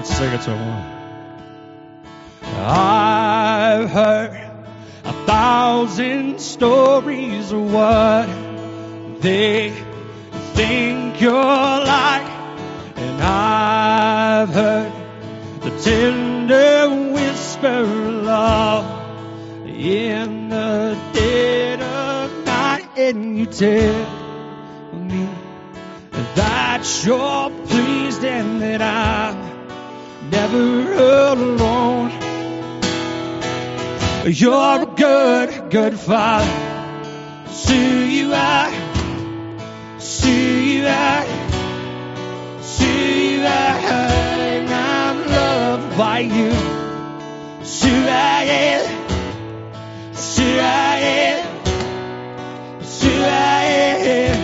Let's sing it to him. I've heard 1,000 stories of what they think you're like, and I've heard the tender whisper of love in the dead of night, and you tell me that you're pleased and that I'm never alone. You're a good, good Father. See you I, see you I, see you I, and I'm loved by you. See I am, see I am, see I am.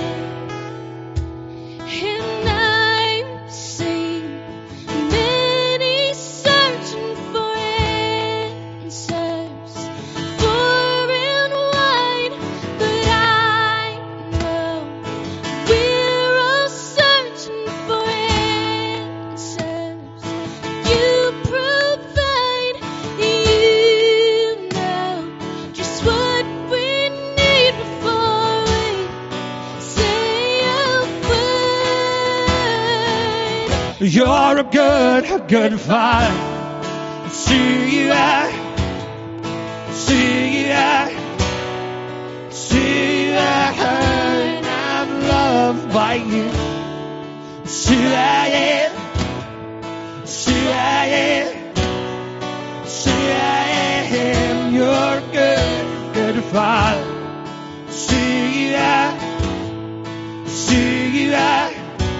You're a good, good Father. See you I, see you I, see you I, and I'm loved by you. See I am, see I am, see I am. You're a good, good Father. See you I, see you I.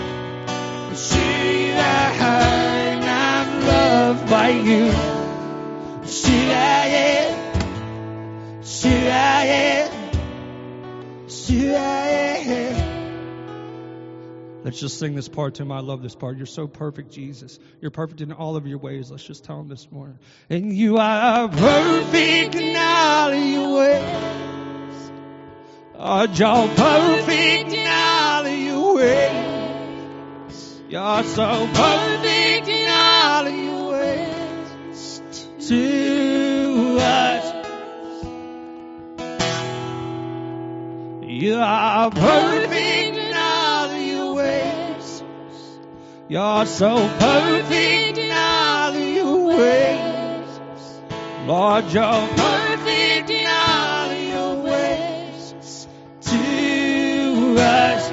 And I'm loved by you. See I am, see I am, see I am. Let's just sing this part to him. I love this part. You're so perfect, Jesus. You're perfect in all of your ways. Let's just tell him this morning. And you are perfect in all of your ways. Oh, you're perfect in all of your ways. You're so perfect in all of your ways to us. You are perfect in all of your ways. You're so perfect in all of your ways. Lord, you're perfect in all of your ways to us.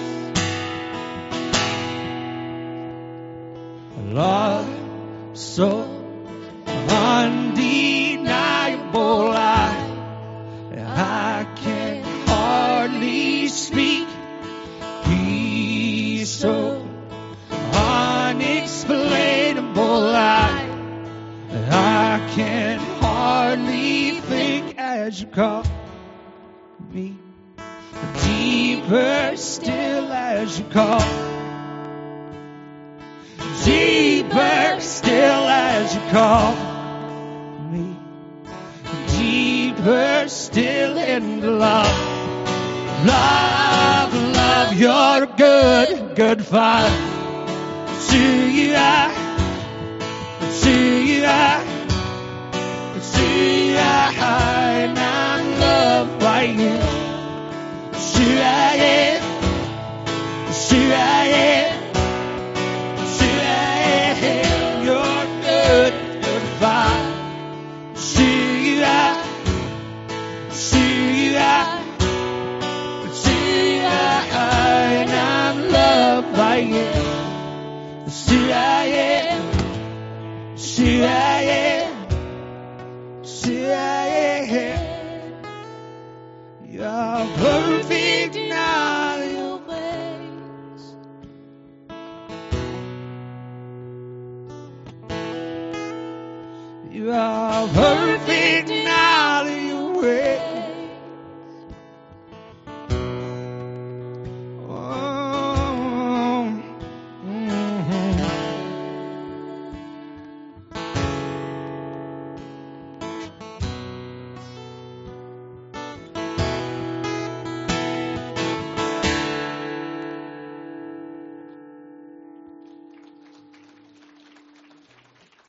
Love so undeniable, I can hardly speak. He's so unexplainable, I can hardly think as you call me. Deeper still as you call. Deeper still as you call me. Deeper still in love. Love, love, you're a good, good Father. See you I, see you I, see you I, and I'm loved by you. See I am, see I am. You're good, good Father. See you I, see you I, see you I, and I'm loved by you. See I am, see I am, see I am. You're perfect in all your ways. You are perfect.